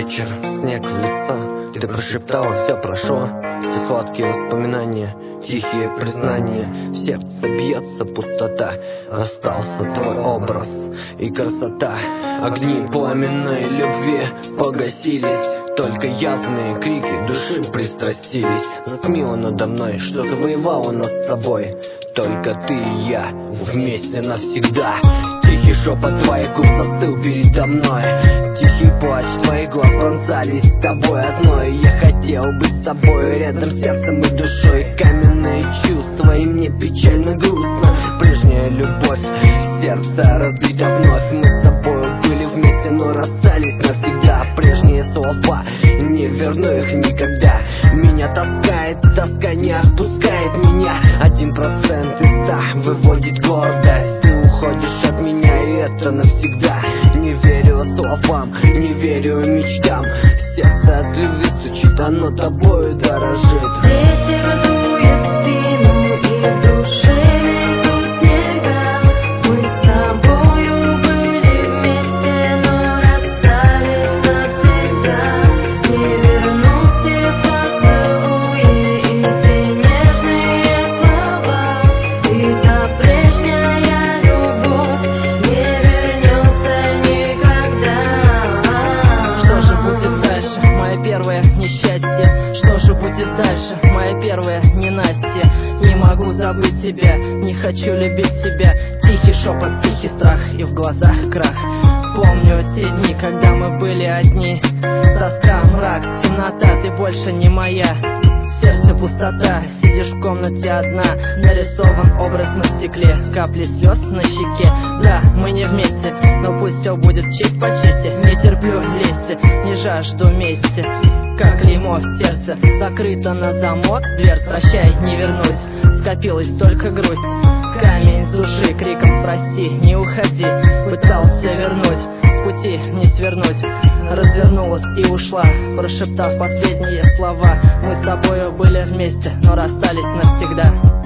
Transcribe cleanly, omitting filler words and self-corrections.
вечер, снег в лицо, ты прошептала: все прошло. Все сладкие воспоминания, тихие признания, в сердце бьется пустота. Остался твой образ и красота. Огни пламенной любви погасились, только явные крики души пристрастились. Затмило надо мной, что завоевало нас с собой. Только ты и я, вместе навсегда. Тихий шепот твоих губ застыл передо мной. Тихий плач твоих глаз пронзались с тобой одной. Я хотел быть с тобой рядом сердцем и душой. Каменные чувства, и мне печально грустно. Прежняя любовь в сердце разбита вновь. Мы с тобой были вместе, но расстались навсегда. Прежние слова, не верну их никогда. Меня таскает, тоска не отпускает меня. 1% из 100 выводит гордость. Ты уходишь от меня, и это навсегда. Не верю словам, не верю мечтам. Сердце от любви стучит, оно тобою дорожит. Ветер дует в спину, и в душе идут снега. Мы с тобою были вместе, но расстались навсегда. Не вернуть те поцелуи и те нежные слова. И та прежняя любовь не вернется никогда. Что же будет дальше, мое первое несчастье? Что же будет дальше, моя первая ненастье? Не могу забыть тебя, не хочу любить тебя. Тихий шепот, тихий страх, и в глазах крах. Помню те дни, когда мы были одни. Тоска, мрак, темнота, ты больше не моя. В сердце пустота, сидишь в комнате одна. Нарисован образ на стекле, капли слез на щеке. Да, мы не вместе, но пусть все будет честь по чести. Не терплю лести, не жажду мести. Как клеймо в сердце, закрыто на замок дверь. Прощай, не вернусь, скопилась только грусть. Камень с души криком прости, не уходи. Пытался вернуть, с пути не свернуть. Развернулась и ушла, прошептав последние слова. Мы с тобою были вместе, но расстались навсегда.